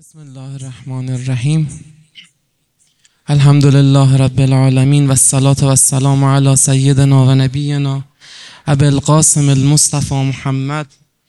بسم الله الرحمن الرحیم. الحمد لله رب العالمین و الصلاة و السلام علی سیدنا و نبینا ابی القاسم المصطفى محمد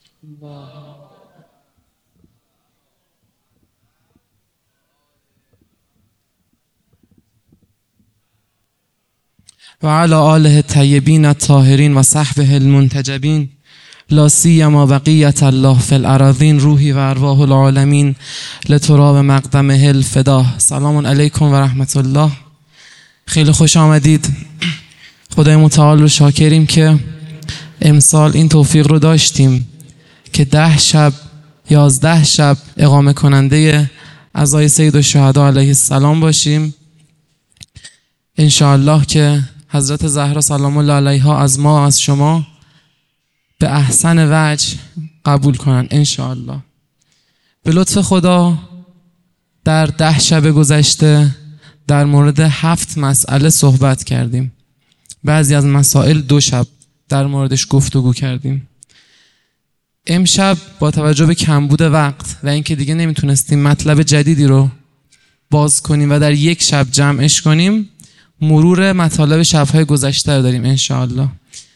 و علی آله الطیبین الطاهرین و صحبه المنتجبین لا سیما بقیة الله فی الاراضین روحی و ارواح العالمین لتراب مقدمه الفدا. سلام علیکم و رحمت الله. خیلی خوش آمدید. خدای متعال رو شاکریم که امسال این توفیق رو داشتیم که 10 شب 11 شب اقامه کننده عزای سید الشهدا علیه السلام باشیم. انشاءالله که حضرت زهرا سلام الله علیها از ما و از شما به احسن وجه قبول کنن انشاءالله. به لطف خدا در 10 شب گذشته در مورد 7 مسئله صحبت کردیم. بعضی از مسائل 2 شب در موردش گفتگو کردیم. امشب با توجه به کمبود وقت و اینکه دیگه نمیتونستیم مطلب جدیدی رو باز کنیم و در 1 شب جمعش کنیم، مرور مطالب شب‌های گذشته رو داریم انشاءالله.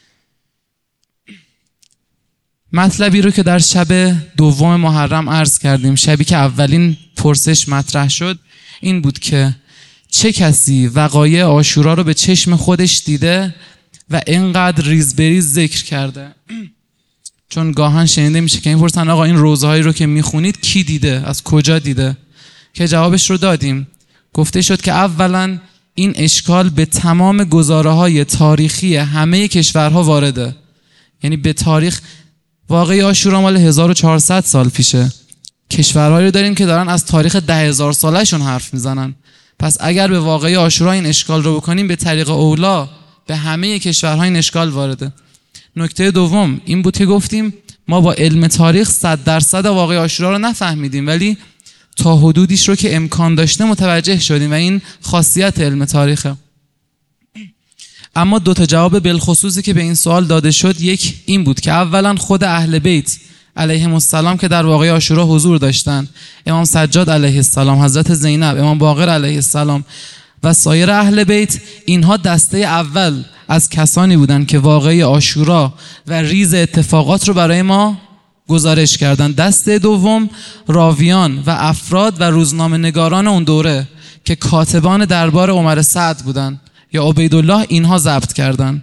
مطلبی رو که در شب دوم محرم عرض کردیم، شبی که اولین پرسش مطرح شد، این بود که چه کسی وقایع عاشورا رو به چشم خودش دیده و اینقدر ریز بریز ذکر کرده؟ چون گاهن شنیده میشه که این پرسن آقا این روزهایی رو که میخونید کی دیده؟ از کجا دیده؟ که جوابش رو دادیم. گفته شد که اولا این اشکال به تمام گزاره‌های تاریخی همه کشورها وارده. یعنی به تاریخ واقعی عاشورا مال 1400 سال پیشه. کشورهایی رو داریم که دارن از تاریخ 10,000 ساله‌شون حرف میزنن. پس اگر به واقعی عاشورا این اشکال رو بکنیم، به طریق اولا به همه کشورها این اشکال وارده. نکته دوم این بود که گفتیم ما با علم تاریخ 100% واقعی عاشورا رو نفهمیدیم، ولی تا حدودیش رو که امکان داشته متوجه شدیم و این خاصیت علم تاریخه. اما 2 تا جواب بالخصوصی که به این سوال داده شد، یک این بود که اولا خود اهل بیت علیهم السلام که در واقعه عاشورا حضور داشتن، امام سجاد علیه السلام، حضرت زینب، امام باقر علیه السلام و سایر اهل بیت، اینها دسته اول از کسانی بودند که واقعه عاشورا و ریز اتفاقات رو برای ما گزارش کردند. دسته دوم راویان و افراد و روزنامه نگاران اون دوره که کاتبان دربار عمر سعد بودند یا عبیدالله، اینها ضبط کردن.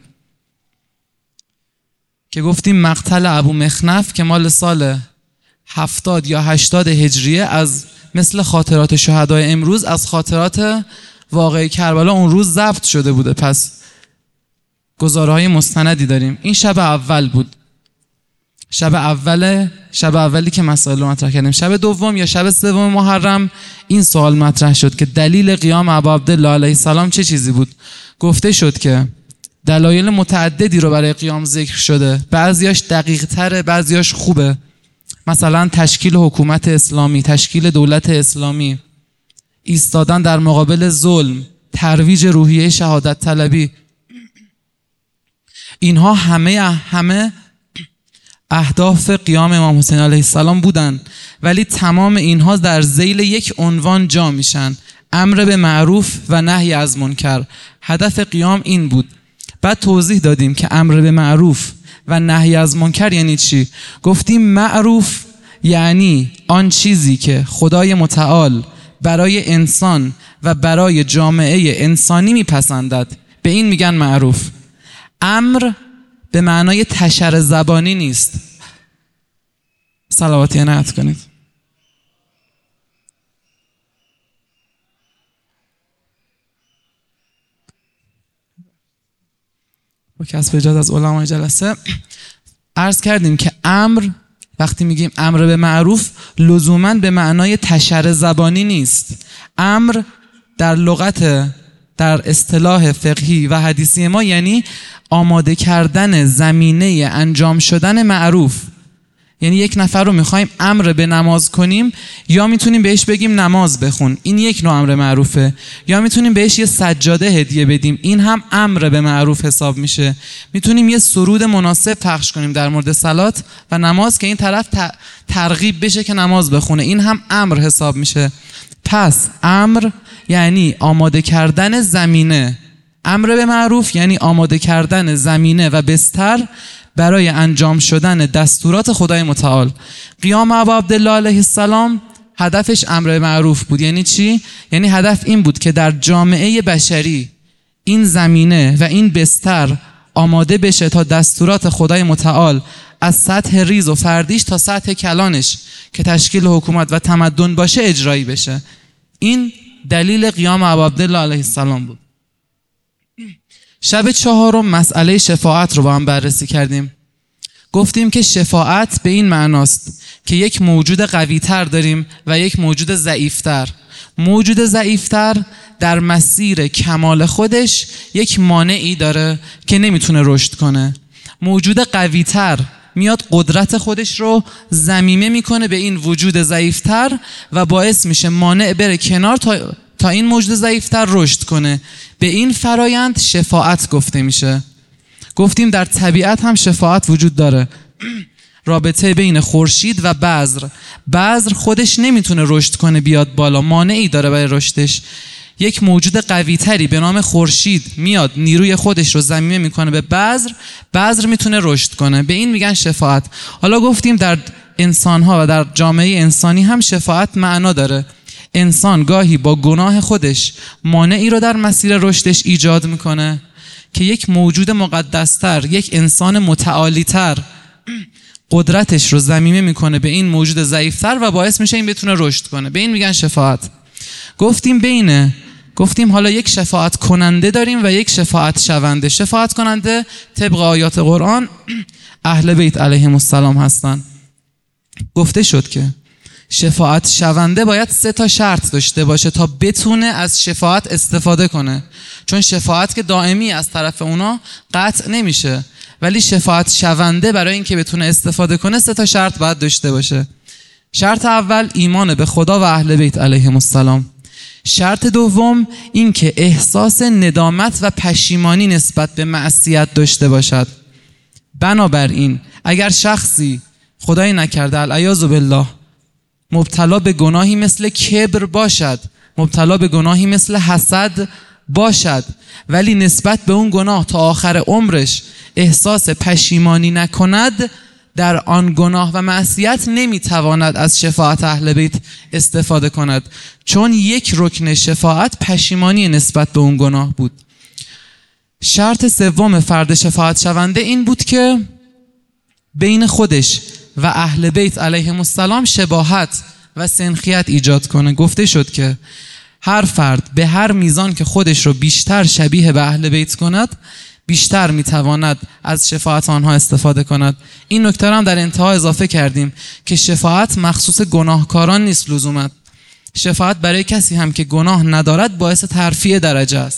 که گفتیم مقتل ابو مخنف که مال سال 70 یا 80 هجریه، از مثل خاطرات شهدای امروز از خاطرات واقعه کربلا اون روز ضبط شده بوده. پس گزاره‌های مستندی داریم. این شب اول بود. شب اولی که مسائل رو مطرح کردیم. شب دوم یا شب سوم محرم این سوال مطرح شد که دلیل قیام ابا عبدالله علیه السلام چه چیزی بود؟ گفته شد که دلایل متعددی رو برای قیام ذکر شده. بعضیاش دقیق تره، بعضیاش خوبه. مثلا تشکیل حکومت اسلامی، تشکیل دولت اسلامی، ایستادن در مقابل ظلم، ترویج روحیه شهادت طلبی. اینها همه اهداف قیام امام حسین علیه السلام بودن، ولی تمام اینها در ذیل یک عنوان جا میشن: امر به معروف و نهی از منکر. هدف قیام این بود. بعد توضیح دادیم که امر به معروف و نهی از منکر یعنی چی. گفتیم معروف یعنی آن چیزی که خدای متعال برای انسان و برای جامعه انسانی میپسندد، به این میگن معروف. امر به معنای تشر زبانی نیست. صلواتی عنایت کنید. با کسب اجازه از علمای جلسه عرض کردیم که امر، وقتی میگیم امر به معروف، لزوماً به معنای تشر زبانی نیست. امر در لغت، در اصطلاح فقهی و حدیثی ما یعنی آماده کردن زمینه انجام شدن معروف. یعنی یک نفر رو میخوایم امر به نماز کنیم، یا میتونیم بهش بگیم نماز بخون، این یک نوع امر معروفه، یا میتونیم بهش یه سجاده هدیه بدیم، این هم امر به معروف حساب میشه. میتونیم یه سرود مناسب پخش کنیم در مورد صلات و نماز که این طرف ترغیب بشه که نماز بخونه، این هم امر حساب میشه. پس امر یعنی آماده کردن زمینه، امر به معروف یعنی آماده کردن زمینه و بستر برای انجام شدن دستورات خدای متعال. قیام ابا عبدالله علیه السلام هدفش امر به معروف بود. یعنی چی؟ یعنی هدف این بود که در جامعه بشری این زمینه و این بستر آماده بشه تا دستورات خدای متعال از سطح ریز و فردیش تا سطح کلانش که تشکیل حکومت و تمدن باشه اجرایی بشه. این دلیل قیام ابا عبدالله علیه السلام بود. شب چهارم مسئله شفاعت رو با هم بررسی کردیم. گفتیم که شفاعت به این معناست که یک موجود قوی‌تر داریم و یک موجود ضعیف‌تر. موجود ضعیف‌تر در مسیر کمال خودش یک مانعی داره که نمیتونه رشد کنه. موجود قوی‌تر میاد قدرت خودش رو ضمیمه میکنه به این وجود ضعیف‌تر و باعث میشه مانع بره کنار تا این موجود ضعیف‌تر رشد کنه. به این فرایند شفاعت گفته میشه. گفتیم در طبیعت هم شفاعت وجود داره. رابطه بین خورشید و بذر. بذر خودش نمیتونه رشد کنه بیاد بالا، مانعی داره برای رشدش. یک موجود قوی‌تری به نام خورشید میاد نیروی خودش رو ضمیمه میکنه به بذر، بذر میتونه رشد کنه. به این میگن شفاعت. حالا گفتیم در انسان‌ها و در جامعه انسانی هم شفاعت معنا داره. انسان گاهی با گناه خودش مانعی رو در مسیر رشدش ایجاد میکنه که یک موجود مقدستر، یک انسان متعالی‌تر قدرتش رو ضمیمه میکنه به این موجود ضعیف‌تر و باعث میشه این بتونه رشد کنه. به این میگن شفاعت. گفتیم حالا یک شفاعت کننده داریم و یک شفاعت شونده. شفاعت کننده طبق آیات قرآن اهل بیت علیهم السلام هستن. گفته شد که شفاعت شونده باید 3 شرط داشته باشه تا بتونه از شفاعت استفاده کنه، چون شفاعت که دائمی از طرف اونا قطع نمیشه، ولی شفاعت شونده برای اینکه بتونه استفاده کنه 3 شرط باید داشته باشه. شرط اول ایمان به خدا و اهل بیت علیهم السلام. شرط دوم این که احساس ندامت و پشیمانی نسبت به معصیت داشته باشد. بنابراین اگر شخصی خدای نکرده العیاذ بالله مبتلا به گناهی مثل کبر باشد، مبتلا به گناهی مثل حسد باشد، ولی نسبت به اون گناه تا آخر عمرش احساس پشیمانی نکند، در آن گناه و معصیت نمیتواند از شفاعت اهل بیت استفاده کند، چون یک رکن شفاعت پشیمانی نسبت به اون گناه بود. شرط سوم فرد شفاعت شونده این بود که بین خودش و اهل بیت علیهم السلام شباهت و سنخیت ایجاد کنه. گفته شد که هر فرد به هر میزان که خودش رو بیشتر شبیه به اهل بیت کند، بیشتر میتواند از شفاعت آنها استفاده کند. این نکته هم در انتها اضافه کردیم که شفاعت مخصوص گناهکاران نیست لزوما. شفاعت برای کسی هم که گناه ندارد باعث ترفیع درجه است.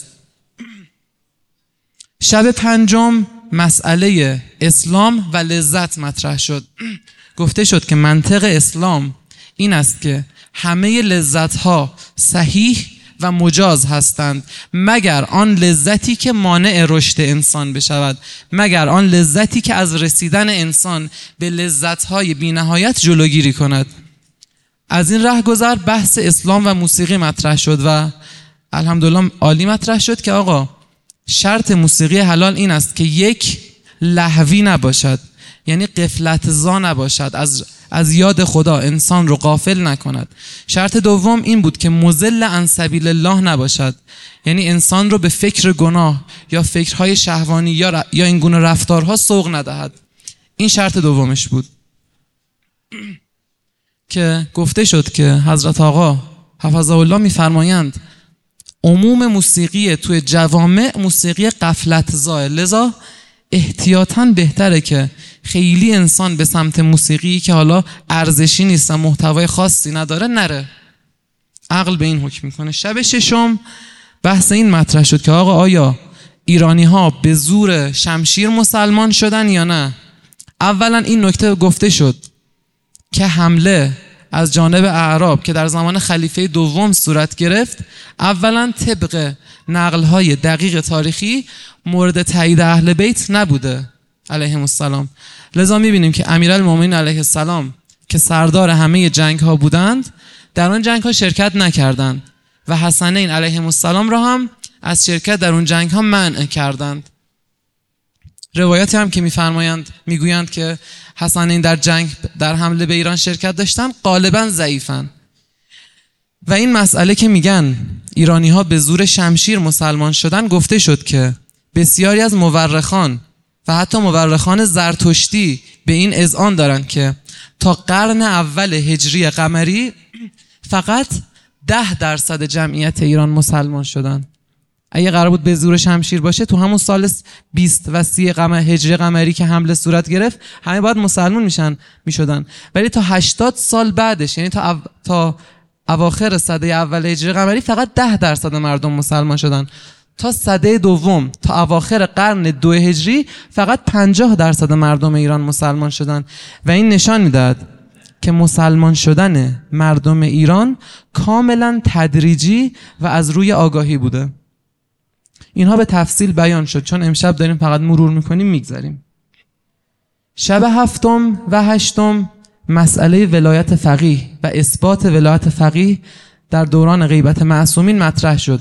شب پنجم مسئله اسلام و لذت مطرح شد. گفته شد که منطق اسلام این است که همه لذت‌ها صحیح و مجاز هستند مگر آن لذتی که مانع رشد انسان بشود، مگر آن لذتی که از رسیدن انسان به لذت‌های بی‌نهایت جلوگیری کند. از این رهگذر بحث اسلام و موسیقی مطرح شد و الحمدلله عالی مطرح شد که آقا شرط موسیقی حلال این است که یک لهوی نباشد، یعنی غفلت‌زا نباشد، از یاد خدا انسان رو غافل نکند. شرط دوم این بود که مضل عن سبیل الله نباشد، یعنی انسان رو به فکر گناه یا فکرهای شهوانی یا این گونه رفتارها سوق ندهد. این شرط دومش بود که گفته شد که حضرت آقا حفظه الله میفرمایند عموم موسیقی توی جوامع موسیقی غفلت‌زا، لذا احتیاطاً بهتره که خیلی انسان به سمت موسیقی که حالا ارزشی نیست و محتوای خاصی نداره نره. عقل به این حکم میکنه. شب ششم بحث این مطرح شد که آقا آیا ایرانی ها به زور شمشیر مسلمان شدن یا نه؟ اولا این نکته گفته شد که حمله از جانب اعراب که در زمان خلیفه دوم صورت گرفت، اولا طبق نقل‌های دقیق تاریخی مورد تایید اهل بیت نبوده علیهم السلام. لذا می‌بینیم که امیرالمومنین علیه السلام که سردار همه جنگ‌ها بودند در آن جنگ‌ها شرکت نکردند و حسنین علیهم السلام را هم از شرکت در اون جنگ‌ها منع کردند. روایاتی هم که میگویند که حسنین در جنگ در حمله به ایران شرکت داشتن غالبا ضعیفن. و این مسئله که میگن ایرانی ها به زور شمشیر مسلمان شدن، گفته شد که بسیاری از مورخان و حتی مورخان زرتشتی به این اذعان دارن که تا قرن اول هجری قمری فقط 10% جمعیت ایران مسلمان شدن. اگه قرار بود به زور شمشیر باشه تو همون سال 20 و 30 هجری قمری که حمله صورت گرفت همه باید مسلمان میشدن، ولی تا 80 سال بعدش، یعنی تا اواخر سده اول هجری قمری فقط 10% مردم مسلمان شدن. تا سده دوم تا اواخر قرن 2 هجری فقط 50% مردم ایران مسلمان شدن و این نشان میداد که مسلمان شدن مردم ایران کاملا تدریجی و از روی آگاهی بوده. اینها به تفصیل بیان شد، چون امشب داریم فقط مرور میکنیم میگذاریم. شب 7 و 8 مسئله ولایت فقیه و اثبات ولایت فقیه در دوران غیبت معصومین مطرح شد.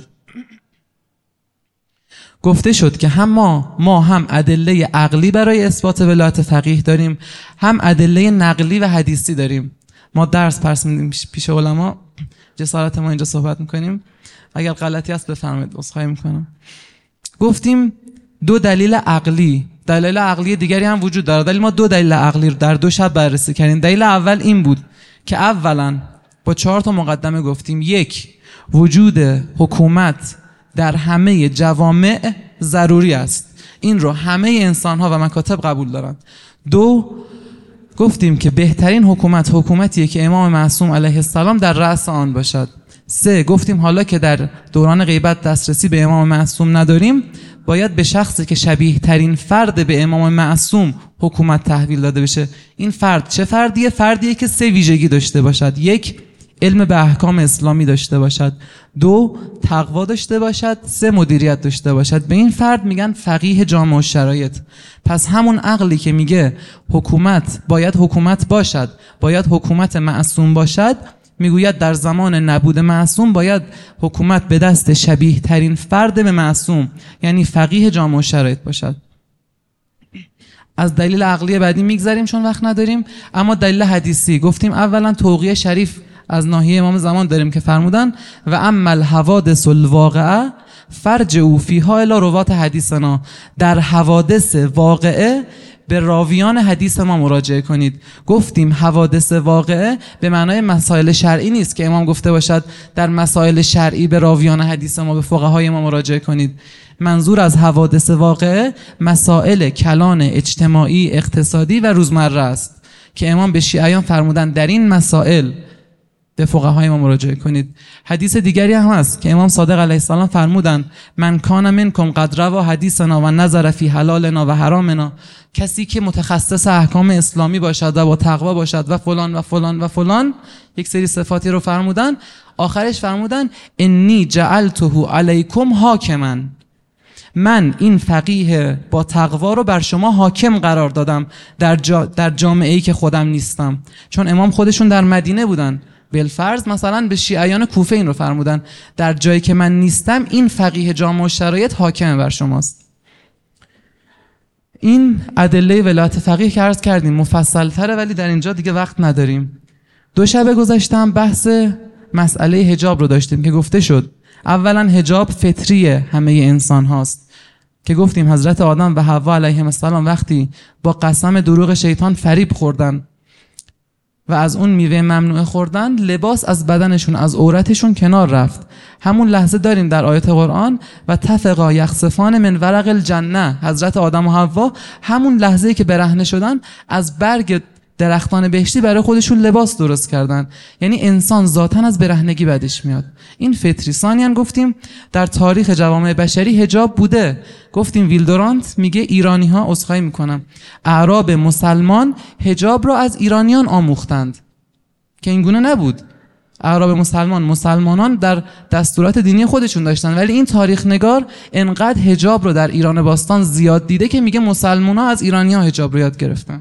گفته شد که ما هم ادله عقلی برای اثبات ولایت فقیه داریم، هم ادله نقلی و حدیثی داریم. ما درس پرس میدیم پیش علما، جسارت ما اینجا صحبت میکنیم، اگر غلطی هست بفرمایید عذرخواهی میکنم. گفتیم 2 دلیل عقلی، دلیل عقلی دیگری هم وجود داره، ولی ما 2 دلیل عقلی رو در 2 شب بررسی کردیم. دلیل اول این بود که اولا با 4 تا مقدمه گفتیم: 1 وجود حکومت در همه جوامع ضروری است، این رو همه انسان ها و مکاتب قبول دارند. 2 گفتیم که بهترین حکومت حکومتیه که امام معصوم علیه السلام در رأس آن باشد. 3 گفتیم حالا که در دوران غیبت دسترسی به امام معصوم نداریم، باید به شخصی که شبیه ترین فرد به امام معصوم حکومت تحویل داده بشه. این فرد چه فردیه؟ فردیه که 3 ویژگی داشته باشد: 1 علم به احکام اسلامی داشته باشد، 2 تقوا داشته باشد، 3 مدیریت داشته باشد. به این فرد میگن فقیه جامع الشرایط. پس همون عقلی که میگه حکومت باید حکومت باشد، باید حکومت معصوم باشد، میگوید در زمان نبود معصوم باید حکومت به دست شبیه ترین فرد به معصوم، یعنی فقیه جامع الشرایط باشد. از دلیل عقلی بعدی میگذریم چون وقت نداریم. اما دلیل حدیثی گفتیم اولا توقیه شریف از ناحیه امام زمان داریم که فرمودن: و اما الحوادث الواقعه فرجعوا فیها الی روات حدیثنا. در حوادث واقعه به راویان حدیث ما مراجعه کنید. گفتیم حوادث واقعه به معنای مسائل شرعی نیست که امام گفته باشد در مسائل شرعی به راویان حدیث ما، به فقهای ما مراجعه کنید. منظور از حوادث واقعه مسائل کلان اجتماعی، اقتصادی و روزمره است که امام به شیعیان فرمودن در این مسائل به فقهای ما مراجعه کنید. حدیث دیگری هم هست که امام صادق علیه السلام فرمودن: من کان منکم قد روا حدیثنا و نظر فی حلالنا و حرامنا. کسی که متخصص احکام اسلامی باشد و با تقوا باشد و فلان و فلان و فلان، یک سری صفاتی رو فرمودن. آخرش فرمودن: انی جعلته علیکم حاکما. من این فقیه با تقوا رو بر شما حاکم قرار دادم در جامعه‌ای که خودم نیستم. چون امام خودشون در مدینه بودن، بالفرض مثلا به شیعیان کوفه این رو فرمودن: در جایی که من نیستم این فقیه جامع الشرایط حاکم بر شماست. این ادله ولایت فقیه که عرض کردیم مفصل تره، ولی در اینجا دیگه وقت نداریم. 2 شب گذشتم بحث مسئله حجاب رو داشتیم که گفته شد اولا حجاب فطری همه انسان هاست، که گفتیم حضرت آدم و حوا علیهم السلام وقتی با قسم دروغ شیطان فریب خوردن و از اون میوه ممنوعه خوردن، لباس از بدنشون، از عورتشون کنار رفت. همون لحظه داریم در آیات قرآن: و تفقا یخصفان من ورق الجنه. حضرت آدم و حوا همون لحظه‌ای که برهنه شدن از برگ درختان بهشتی برای خودشون لباس درست کردن. یعنی انسان ذاتاً از برهنگی بدش میاد، این فطری. ثانیاً گفتیم در تاریخ جوامع بشری حجاب بوده. گفتیم ویلدورانت میگه ایرانی ها، عذرخواهی میکنم، اعراب مسلمان حجاب را از ایرانیان آموختند که اینگونه نبود. اعراب مسلمانان در دستورات دینی خودشون داشتن، ولی این تاریخ نگار انقدر حجاب رو در ایران باستان زیاد دیده که میگه مسلمان ها از ایرانی ها حجاب رو یاد گرفتن.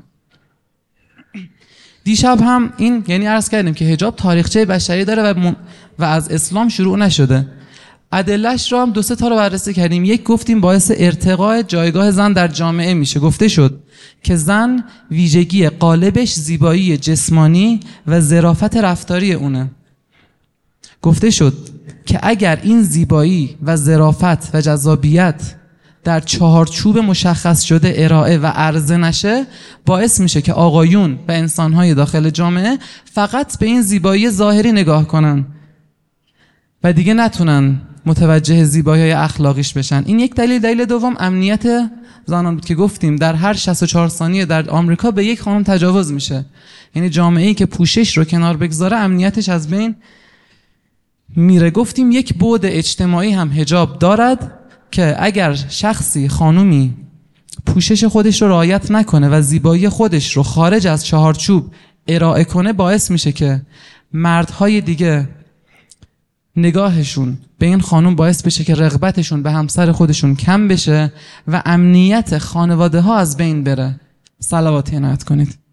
دیشب هم این یعنی عرض کردیم که حجاب تاریخچه بشری داره و از اسلام شروع نشده. ادله‌اش رو هم 2-3 تا رو بررسی کردیم. یک گفتیم باعث ارتقاء جایگاه زن در جامعه میشه. گفته شد که زن ویژگی غالبش زیبایی جسمانی و ظرافت رفتاری اونه. گفته شد که اگر این زیبایی و ظرافت و جذابیت در چهارچوب مشخص شده ارائه و عرضه نشه، باعث میشه که آقایون و انسانهای داخل جامعه فقط به این زیبایی ظاهری نگاه کنن و دیگه نتونن متوجه زیبایی‌های اخلاقیش بشن. این یک دلیل. دلیل دوم امنیت زنان بود که گفتیم در هر 64 ثانیه در آمریکا به یک خانم تجاوز میشه. یعنی جامعه‌ای که پوشش رو کنار بگذاره امنیتش از بین میره. گفتیم یک بعد اجتماعی هم حجاب دارد که اگر شخصی، خانومی پوشش خودش رو رعایت نکنه و زیبایی خودش رو خارج از چهارچوب ارائه کنه، باعث میشه که مردهای دیگه نگاهشون به این خانوم باعث بشه که رغبتشون به همسر خودشون کم بشه و امنیت خانواده ها از بین بره. صلوات عنایت کنید.